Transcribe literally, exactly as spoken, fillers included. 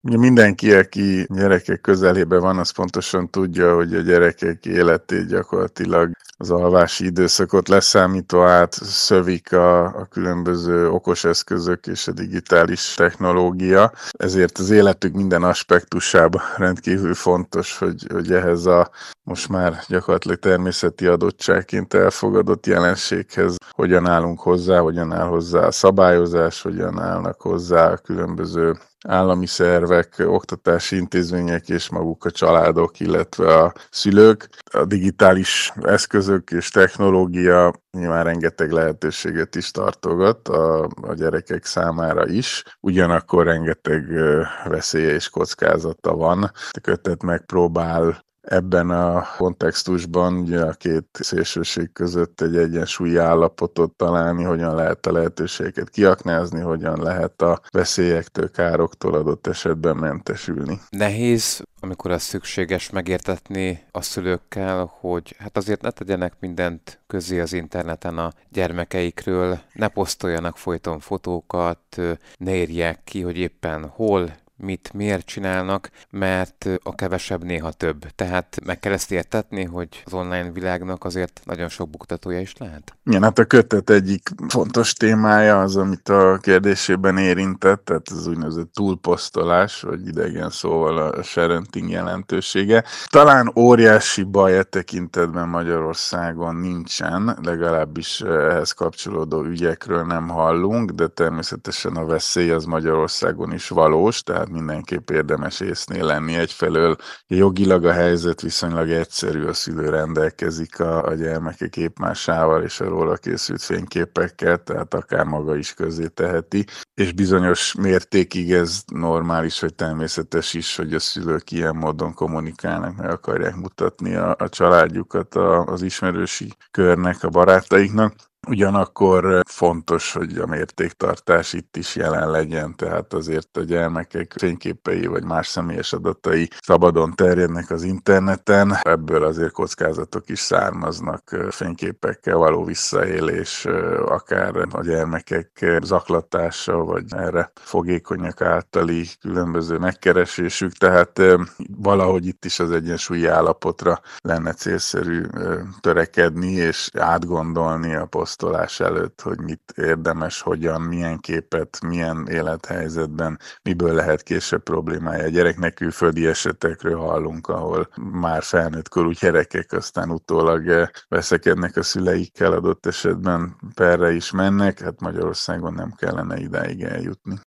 Ugye mindenki, aki gyerekek közelében van, az pontosan tudja, hogy a gyerekek életét gyakorlatilag az alvási időszakot leszámítva átszövik a, a különböző okos eszközök és a digitális technológia. Ezért az életük minden aspektusában rendkívül fontos, hogy, hogy ehhez a most már gyakorlatilag természeti adottságként elfogadott jelenséghez hogyan állunk hozzá, hogyan áll hozzá a szabályozás, hogyan állnak hozzá a különböző állami szervek, oktatási intézmények és maguk a családok, illetve a szülők. A digitális eszközök és technológia nyilván rengeteg lehetőséget is tartogat a, a gyerekek számára is, ugyanakkor rengeteg veszélye és kockázata van. A kötet megpróbál ebben a kontextusban ugye a két szélsőség között egy egyensúlyi állapotot találni, hogyan lehet a lehetőségeket kiaknázni, hogyan lehet a veszélyektől, károktól adott esetben mentesülni. Nehéz, amikor az szükséges megértetni a szülőkkel, hogy hát azért ne tegyenek mindent közé az interneten a gyermekeikről, ne posztoljanak folyton fotókat, ne írják ki, hogy éppen hol, mit, miért csinálnak, mert a kevesebb néha több. Tehát meg kell ezt értetni, hogy az online világnak azért nagyon sok buktatója is lehet? Igen, hát a kötet egyik fontos témája az, amit a kérdésében érintett, tehát az úgynevezett túlposztolás, vagy idegen szóval a sharenting jelentősége. Talán óriási baj e tekintetben Magyarországon nincsen, legalábbis ehhez kapcsolódó ügyekről nem hallunk, de természetesen a veszély az Magyarországon is valós, tehát mindenképp érdemes észnél lenni. Egyfelől jogilag a helyzet viszonylag egyszerű, a szülő rendelkezik a, a gyermeke képmásával és a róla készült fényképekkel, tehát akár maga is közé teheti, és bizonyos mértékig ez normális, vagy természetes is, hogy a szülők ilyen módon kommunikálnak, meg akarják mutatni a, a családjukat a, az ismerősi körnek, a barátaiknak. Ugyanakkor fontos, hogy a mértéktartás itt is jelen legyen, tehát azért a gyermekek fényképei vagy más személyes adatai szabadon terjednek az interneten, ebből azért kockázatok is származnak, fényképekkel való visszaélés, akár a gyermekek zaklatása, vagy erre fogékonyak általi különböző megkeresésük, tehát valahogy itt is az egyensúlyi állapotra lenne célszerű törekedni, és átgondolni a posztolás előtt, hogy mit érdemes, hogyan, milyen képet, milyen élethelyzetben, miből lehet később problémája a gyereknek. Külföldi esetekről hallunk, ahol már felnőtt korú gyerekek aztán utólag veszekednek a szüleikkel, adott esetben perre is mennek, hát Magyarországon nem kellene idáig eljutni.